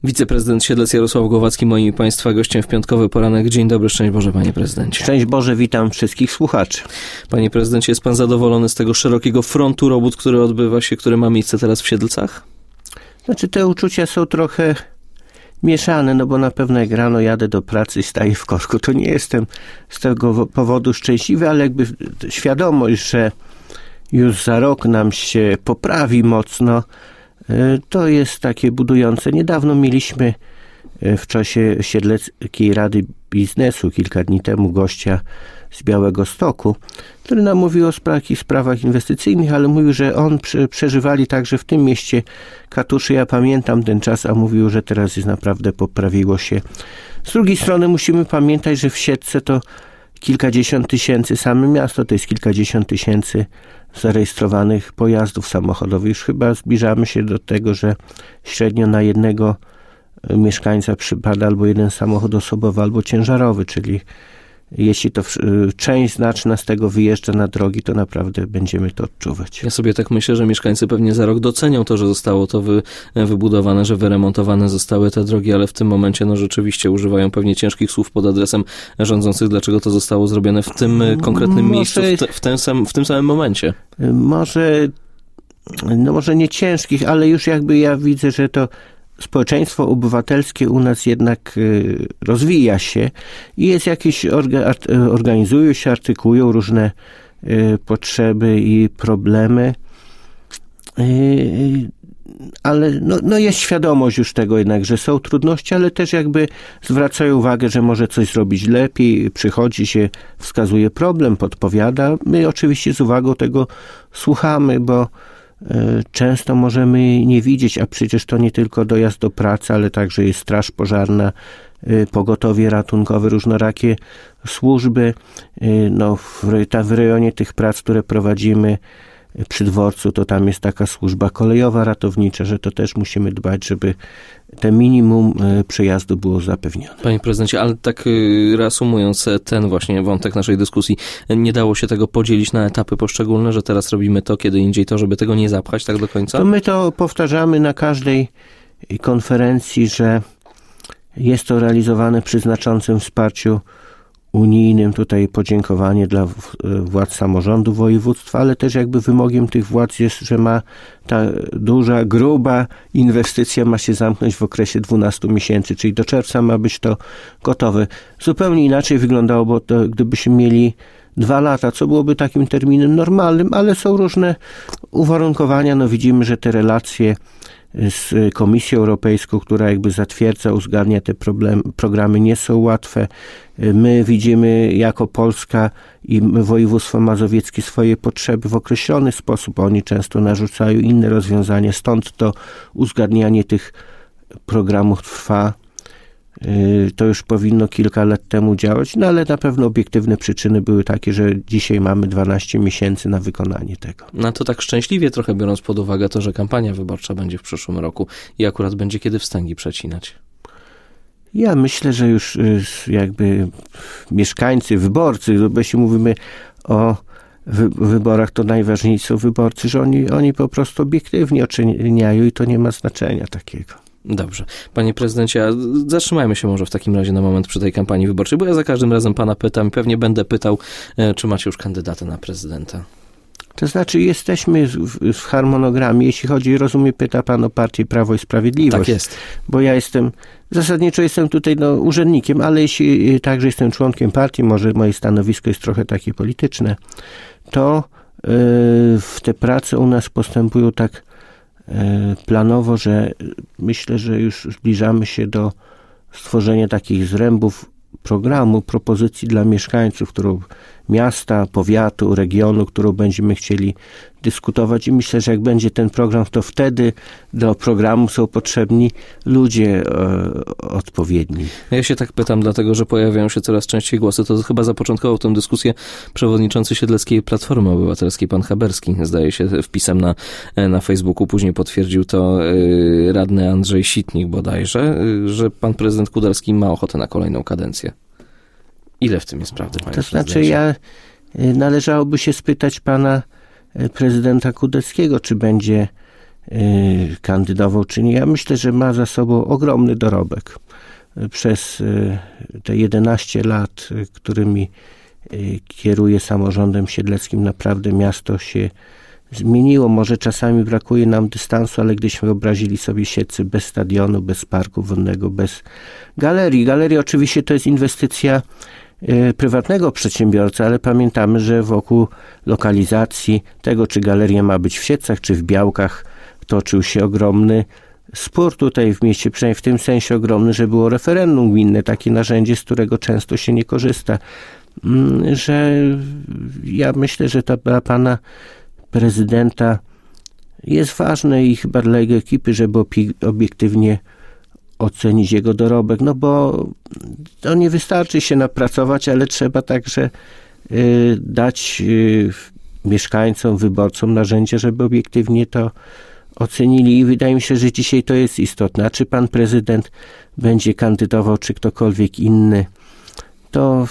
Wiceprezydent Siedlec Jarosław Głowacki, moim i Państwa gościem w piątkowy poranek. Dzień dobry, szczęść Boże, Panie Prezydencie. Szczęść Boże, witam wszystkich słuchaczy. Panie Prezydencie, jest Pan zadowolony z tego szerokiego frontu robót, który ma miejsce teraz w Siedlcach? Znaczy, te uczucia są trochę mieszane, bo na pewno jak rano jadę do pracy i staję w korku, to nie jestem z tego powodu szczęśliwy, ale jakby świadomość, że już za rok nam się poprawi mocno, to jest takie budujące. Niedawno mieliśmy w czasie Siedleckiej Rady Biznesu, kilka dni temu, gościa z Białegostoku, który nam mówił o takich sprawach inwestycyjnych, ale mówił, że on przeżywali także w tym mieście katuszy. Ja pamiętam ten czas, a mówił, że teraz jest naprawdę poprawiło się. Z drugiej strony musimy pamiętać, że w Siedlce to kilkadziesiąt tysięcy, same miasto to jest kilkadziesiąt tysięcy zarejestrowanych pojazdów samochodowych. Już chyba zbliżamy się do tego, że średnio na jednego mieszkańca przypada albo jeden samochód osobowy, albo ciężarowy, czyli jeśli to część znaczna z tego wyjeżdża na drogi, to naprawdę będziemy to odczuwać. Ja sobie tak myślę, że mieszkańcy pewnie za rok docenią to, że zostało to wybudowane, że wyremontowane zostały te drogi, ale w tym momencie rzeczywiście używają pewnie ciężkich słów pod adresem rządzących, dlaczego to zostało zrobione w tym konkretnym miejscu, w tym samym momencie. Może nie ciężkich, ale już jakby ja widzę, że to społeczeństwo obywatelskie u nas jednak rozwija się i jest jakieś, organizują się, artykułują różne potrzeby i problemy, ale jest świadomość już tego jednak, że są trudności, ale też jakby zwracają uwagę, że może coś zrobić lepiej, przychodzi się, wskazuje problem, podpowiada. My oczywiście z uwagą tego słuchamy, bo często możemy nie widzieć, a przecież to nie tylko dojazd do pracy, ale także jest straż pożarna, pogotowie ratunkowe, różnorakie służby. W rejonie tych prac, które prowadzimy przy dworcu, to tam jest taka służba kolejowa ratownicza, że to też musimy dbać, żeby te minimum przejazdu było zapewnione. Panie prezydencie, ale tak reasumując ten właśnie wątek naszej dyskusji, nie dało się tego podzielić na etapy poszczególne, że teraz robimy to, kiedy indziej to, żeby tego nie zapchać tak do końca? To my to powtarzamy na każdej konferencji, że jest to realizowane przy znaczącym wsparciu unijnym. Tutaj podziękowanie dla władz samorządu województwa, ale też jakby wymogiem tych władz jest, że ta duża, gruba inwestycja ma się zamknąć w okresie 12 miesięcy, czyli do czerwca ma być to gotowe. Zupełnie inaczej wyglądałoby to, gdybyśmy mieli 2 lata, co byłoby takim terminem normalnym, ale są różne uwarunkowania. Widzimy, że te relacje z Komisją Europejską, która jakby zatwierdza, uzgadnia te programy, nie są łatwe. My widzimy jako Polska i województwo mazowieckie swoje potrzeby w określony sposób. Oni często narzucają inne rozwiązania, stąd to uzgadnianie tych programów trwa. To już powinno kilka lat temu działać, ale na pewno obiektywne przyczyny były takie, że dzisiaj mamy 12 miesięcy na wykonanie tego. To tak szczęśliwie trochę, biorąc pod uwagę to, że kampania wyborcza będzie w przyszłym roku i akurat będzie kiedy wstęgi przecinać. Ja myślę, że już jakby mieszkańcy, wyborcy, jeśli mówimy o wyborach, to najważniejsi są wyborcy, że oni po prostu obiektywnie oceniają i to nie ma znaczenia takiego. Dobrze. Panie prezydencie, zatrzymajmy się może w takim razie na moment przy tej kampanii wyborczej, bo ja za każdym razem pana pytam i pewnie będę pytał, czy macie już kandydata na prezydenta. To znaczy jesteśmy w harmonogramie, jeśli chodzi, rozumiem, pyta pan o partię Prawo i Sprawiedliwość. Tak jest. Bo ja zasadniczo jestem tutaj urzędnikiem, ale jeśli także jestem członkiem partii, może moje stanowisko jest trochę takie polityczne, to w te prace u nas postępują tak planowo, że myślę, że już zbliżamy się do stworzenia takich zrębów programu, propozycji dla mieszkańców, miasta, powiatu, regionu, którą będziemy chcieli dyskutować i myślę, że jak będzie ten program, to wtedy do programu są potrzebni ludzie odpowiedni. Ja się tak pytam, dlatego że pojawiają się coraz częściej głosy. To chyba zapoczątkował tę dyskusję przewodniczący Siedleckiej Platformy Obywatelskiej, pan Haberski, zdaje się, wpisem na Facebooku. Później potwierdził to radny Andrzej Sitnik bodajże, że pan prezydent Kudelski ma ochotę na kolejną kadencję. Ile w tym jest prawdy, panie prezydencie? Należałoby się spytać pana prezydenta Kudelskiego, czy będzie kandydował czy nie. Ja myślę, że ma za sobą ogromny dorobek. Przez te 11 lat, którymi kieruje samorządem siedleckim, naprawdę miasto się zmieniło. Może czasami brakuje nam dystansu, ale gdyśmy wyobrazili sobie Siedlce bez stadionu, bez parku wodnego, bez galerii. Galeria oczywiście to jest inwestycja prywatnego przedsiębiorcy, ale pamiętamy, że wokół lokalizacji tego, czy galeria ma być w Siedlcach, czy w Białkach, toczył się ogromny spór tutaj w mieście, przynajmniej w tym sensie ogromny, że było referendum gminne, takie narzędzie, z którego często się nie korzysta. Że ja myślę, że to dla pana prezydenta jest ważne i chyba dla jego ekipy, żeby obiektywnie ocenić jego dorobek, no bo to nie wystarczy się napracować, ale trzeba także dać mieszkańcom, wyborcom narzędzie, żeby obiektywnie to ocenili i wydaje mi się, że dzisiaj to jest istotne. A czy pan prezydent będzie kandydował, czy ktokolwiek inny, to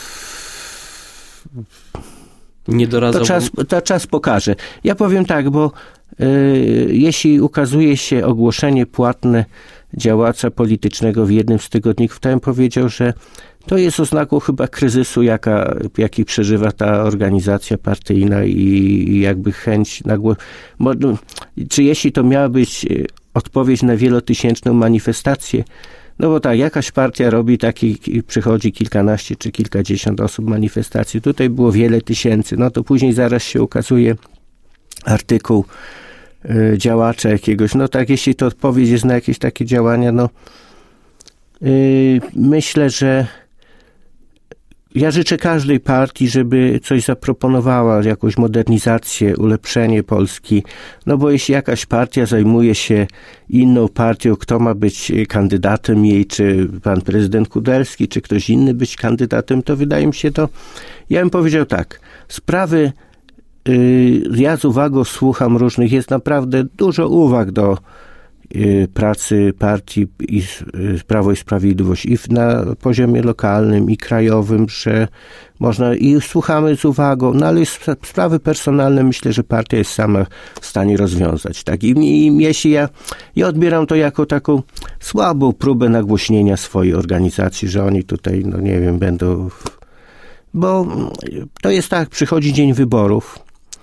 nie doradzał. To czas pokaże. Ja powiem tak, bo jeśli ukazuje się ogłoszenie płatne działacza politycznego w jednym z tygodników, to bym powiedział, że to jest oznaką chyba kryzysu, jaki przeżywa ta organizacja partyjna i jakby chęć czy jeśli to miała być odpowiedź na wielotysięczną manifestację, no bo tak, jakaś partia robi przychodzi kilkanaście czy kilkadziesiąt osób manifestacji. Tutaj było wiele tysięcy. No to później zaraz się ukazuje artykuł działacza jakiegoś. No tak, jeśli to odpowiedź jest na jakieś takie działania, no myślę, że ja życzę każdej partii, żeby coś zaproponowała, jakąś modernizację, ulepszenie Polski. No bo jeśli jakaś partia zajmuje się inną partią, kto ma być kandydatem jej, czy pan prezydent Kudelski, czy ktoś inny być kandydatem, to wydaje mi się to, ja bym powiedział tak, sprawy, ja z uwagą słucham różnych, jest naprawdę dużo uwag do pracy partii i Prawo i Sprawiedliwość i na poziomie lokalnym i krajowym, że można i słuchamy z uwagą, no ale sprawy personalne myślę, że partia jest sama w stanie rozwiązać. Tak? I jeśli ja odbieram to jako taką słabą próbę nagłośnienia swojej organizacji, że oni tutaj, no nie wiem, będą... Bo to jest tak, przychodzi dzień wyborów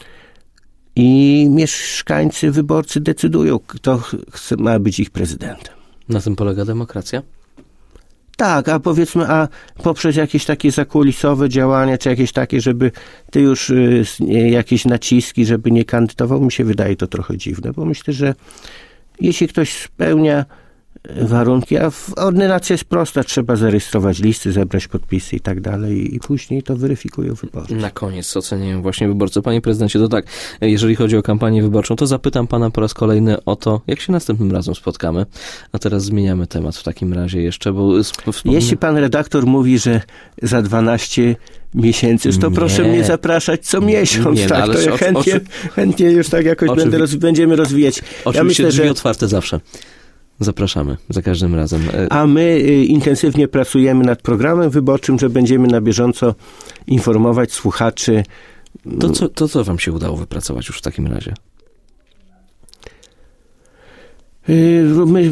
i mieszkańcy, wyborcy decydują, kto ma być ich prezydentem. Na tym polega demokracja? Tak, a powiedzmy, poprzez jakieś takie zakulisowe działania, czy jakieś takie, żeby ty już jakieś naciski, żeby nie kandydował, mi się wydaje to trochę dziwne, bo myślę, że jeśli ktoś spełnia warunki, a ordynacja jest prosta, trzeba zarejestrować listy, zebrać podpisy i tak dalej i później to weryfikują wyborcy. Na koniec oceniają właśnie wyborcy. Panie prezydencie, to tak, jeżeli chodzi o kampanię wyborczą, to zapytam pana po raz kolejny o to, jak się następnym razem spotkamy, a teraz zmieniamy temat w takim razie jeszcze, bo... Jeśli pan redaktor mówi, że za 12 miesięcy, to proszę mnie zapraszać co miesiąc, nie, tak, ale to ja chętnie już tak jakoś będziemy rozwijać. Oczywiście ja myślę, drzwi otwarte zawsze. Zapraszamy za każdym razem. A my intensywnie pracujemy nad programem wyborczym, że będziemy na bieżąco informować słuchaczy. To co wam się udało wypracować już w takim razie? My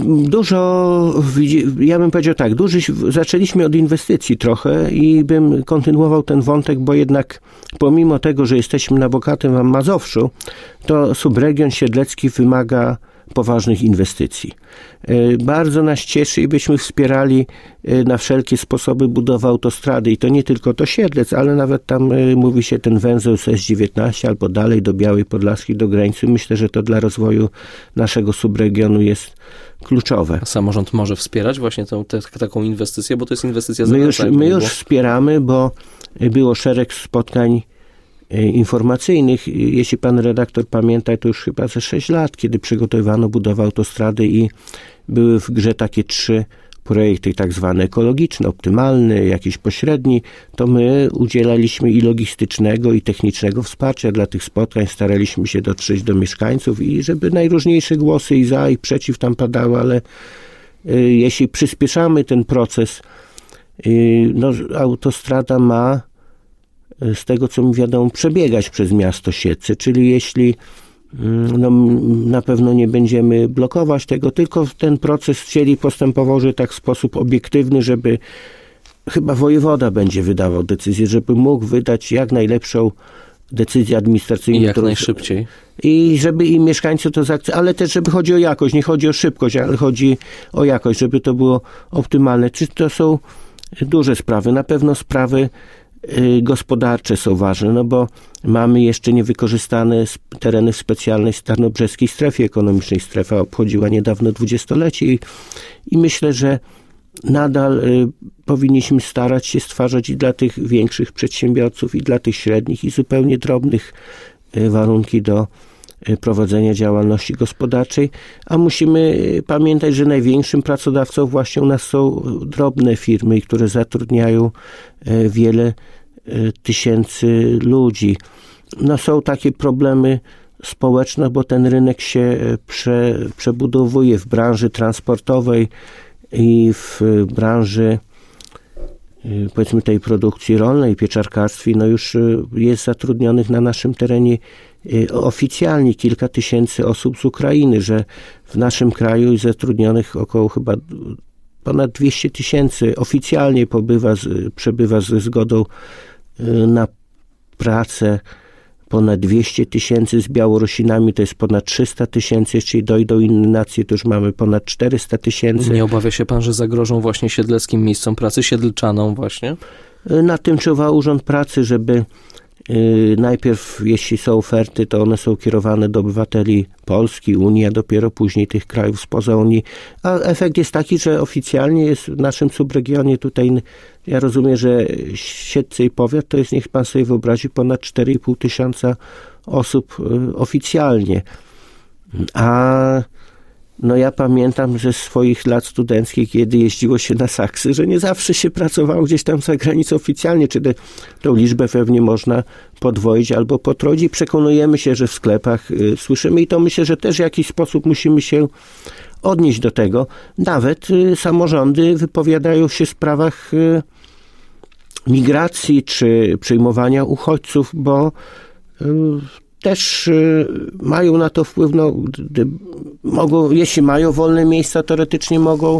ja bym powiedział tak, zaczęliśmy od inwestycji trochę i bym kontynuował ten wątek, bo jednak pomimo tego, że jesteśmy na bogatym Mazowszu, to subregion siedlecki wymaga poważnych inwestycji. Bardzo nas cieszy i byśmy wspierali na wszelkie sposoby budowę autostrady i to nie tylko do Siedlec, ale nawet tam mówi się ten węzeł z S19 albo dalej do Białej Podlaskiej, do granicy. Myślę, że to dla rozwoju naszego subregionu jest kluczowe. A samorząd może wspierać właśnie taką inwestycję, bo to jest inwestycja My już wspieramy, bo było szereg spotkań informacyjnych. Jeśli pan redaktor pamięta, to już chyba ze 6 lat, kiedy przygotowywano budowę autostrady i były w grze takie 3 projekty, tak zwane ekologiczne, optymalny, jakiś pośredni, to my udzielaliśmy i logistycznego, i technicznego wsparcia dla tych spotkań, staraliśmy się dotrzeć do mieszkańców i żeby najróżniejsze głosy i za, i przeciw tam padały, ale jeśli przyspieszamy ten proces, no autostrada ma z tego, co mi wiadomo, przebiegać przez miasto Siedlce, czyli jeśli No, na pewno nie będziemy blokować tego, tylko ten proces chcieli postępował, że tak w sposób obiektywny, żeby chyba wojewoda będzie wydawał decyzję, żeby mógł wydać jak najlepszą decyzję administracyjną. I jak najszybciej. I żeby i mieszkańcy to zaakceptowali, ale też żeby chodzi o jakość, nie chodzi o szybkość, ale chodzi o jakość, żeby to było optymalne. Czy to są duże sprawy? Na pewno sprawy gospodarcze są ważne, no bo mamy jeszcze niewykorzystane tereny w specjalnej tarnobrzeskiej strefie ekonomicznej. Strefa obchodziła niedawno 20-lecie i myślę, że nadal powinniśmy starać się stwarzać i dla tych większych przedsiębiorców, i dla tych średnich, i zupełnie drobnych warunki do prowadzenia działalności gospodarczej, a musimy pamiętać, że największym pracodawcą właśnie u nas są drobne firmy, które zatrudniają wiele tysięcy ludzi. No są takie problemy społeczne, bo ten rynek się przebudowuje w branży transportowej i w branży, powiedzmy, tej produkcji rolnej, pieczarkarstwie, no już jest zatrudnionych na naszym terenie oficjalnie kilka tysięcy osób z Ukrainy, że w naszym kraju jest zatrudnionych około chyba ponad 200 tysięcy oficjalnie przebywa ze zgodą na pracę. Ponad 200 tysięcy z Białorusinami, to jest ponad 300 tysięcy, jeśli dojdą inne nacje, to już mamy ponad 400 tysięcy. Nie obawia się pan, że zagrożą właśnie siedleckim miejscom pracy, siedlczanom właśnie? Nad tym czuwa Urząd Pracy, żeby najpierw, jeśli są oferty, to one są kierowane do obywateli Polski, Unii, a dopiero później tych krajów spoza Unii. A efekt jest taki, że oficjalnie jest w naszym subregionie tutaj, ja rozumiem, że Siedlce i powiat to jest, niech pan sobie wyobrazi, ponad 4,5 tysiąca osób oficjalnie. A no ja pamiętam ze swoich lat studenckich, kiedy jeździło się na saksy, że nie zawsze się pracowało gdzieś tam za granicą oficjalnie, czy tą liczbę pewnie można podwoić albo potroić i przekonujemy się, że w sklepach słyszymy i to myślę, że też w jakiś sposób musimy się odnieść do tego. Nawet samorządy wypowiadają się w sprawach migracji czy przyjmowania uchodźców, bo też mają na to wpływ, no, mogą, jeśli mają wolne miejsca, teoretycznie mogą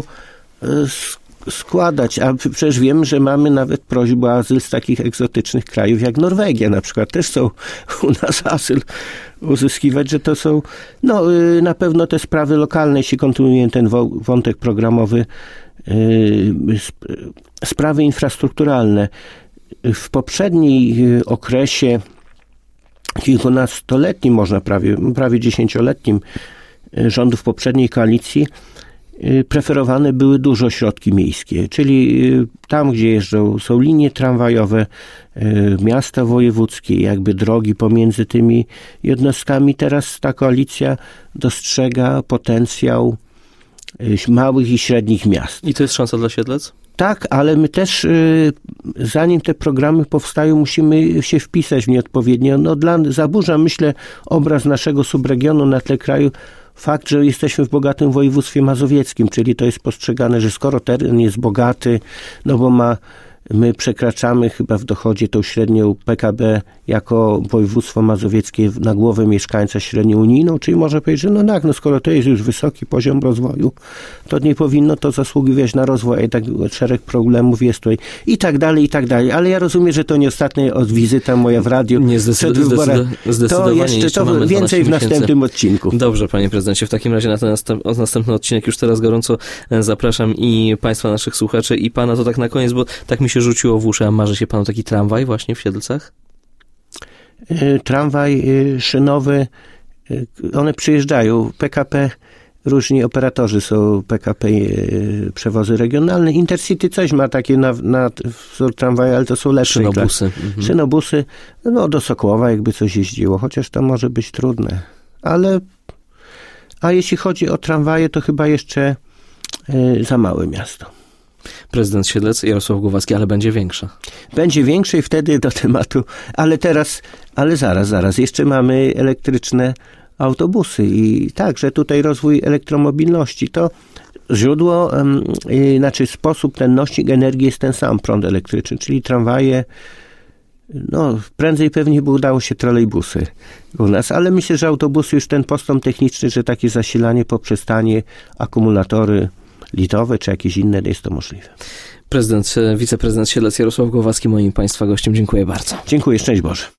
składać, a przecież wiem, że mamy nawet prośbę o azyl z takich egzotycznych krajów jak Norwegia na przykład, też są u nas azyl uzyskiwać, że to są, no na pewno te sprawy lokalne, jeśli kontynuuję ten wątek programowy, sprawy infrastrukturalne. W poprzednim okresie kilkunastoletnim, można prawie 10-letnim rządów poprzedniej koalicji preferowane były dużo środki miejskie, czyli tam, gdzie są linie tramwajowe, miasta wojewódzkie, jakby drogi pomiędzy tymi jednostkami. Teraz ta koalicja dostrzega potencjał małych i średnich miast. I to jest szansa dla Siedlec? Tak, ale my też, zanim te programy powstają, musimy się wpisać w nie odpowiednio. No, zaburza, myślę, obraz naszego subregionu na tle kraju fakt, że jesteśmy w bogatym województwie mazowieckim, czyli to jest postrzegane, że skoro teren jest bogaty, no bo my przekraczamy chyba w dochodzie tą średnią PKB jako województwo mazowieckie na głowę mieszkańca średnią unijną, czyli można powiedzieć, że no tak, no skoro to jest już wysoki poziom rozwoju, to nie powinno to zasługiwać na rozwój, a i tak szereg problemów jest tutaj i tak dalej, ale ja rozumiem, że to nie ostatnia wizyta moja w radiu przed wyborami. To jeszcze więcej w następnym odcinku. Dobrze, panie prezydencie, w takim razie na ten następny odcinek już teraz gorąco zapraszam i państwa, naszych słuchaczy i pana to tak na koniec, bo tak mi się rzuciło w uszy, a marzy się panu taki tramwaj właśnie w Siedlcach? Tramwaj szynowy, one przyjeżdżają. PKP, różni operatorzy są, PKP przewozy regionalne. Intercity coś ma takie na wzór tramwaju, ale to są lepsze. Szynobusy. Szynobusy, no do Sokoła jakby coś jeździło, chociaż to może być trudne. A jeśli chodzi o tramwaje, to chyba jeszcze za małe miasto. Prezydent Siedlec, Jarosław Głowacki, ale będzie większa. Będzie większe i wtedy do tematu, ale zaraz, jeszcze mamy elektryczne autobusy i także tutaj rozwój elektromobilności. To źródło, sposób, ten nośnik energii jest ten sam, prąd elektryczny, czyli tramwaje No, prędzej pewnie by udało się trolejbusy u nas, ale myślę, że autobusy już ten postęp techniczny, że takie zasilanie poprzestanie, akumulatory litowe czy jakieś inne, jest to możliwe. Wiceprezydent Siedlec Jarosław Głowacki, moim Państwa gościem. Dziękuję bardzo. Dziękuję, szczęść Boże.